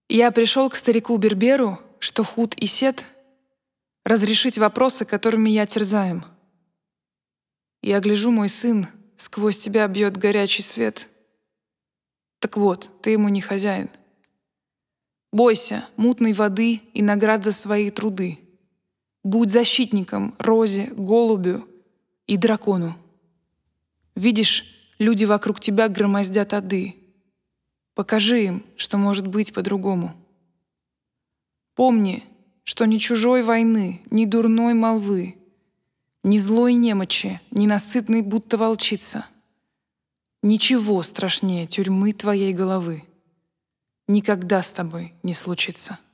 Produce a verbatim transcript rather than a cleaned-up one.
Я пришел к старику Берберу, что худ и сед, разрешить вопросы, которыми я терзаем. Я гляжу, мой сын, сквозь тебя бьет горячий свет. Так вот, ты ему не хозяин. Бойся мутной воды и наград за свои труды. Будь защитником розе, голубю и дракону. Видишь, люди вокруг тебя громоздят ады. Покажи им, что может быть по-другому. Помни, что ни чужой войны, ни дурной молвы, ни злой немочи, ни насытной будто волчица. Ничего страшнее тюрьмы твоей головы никогда с тобой не случится.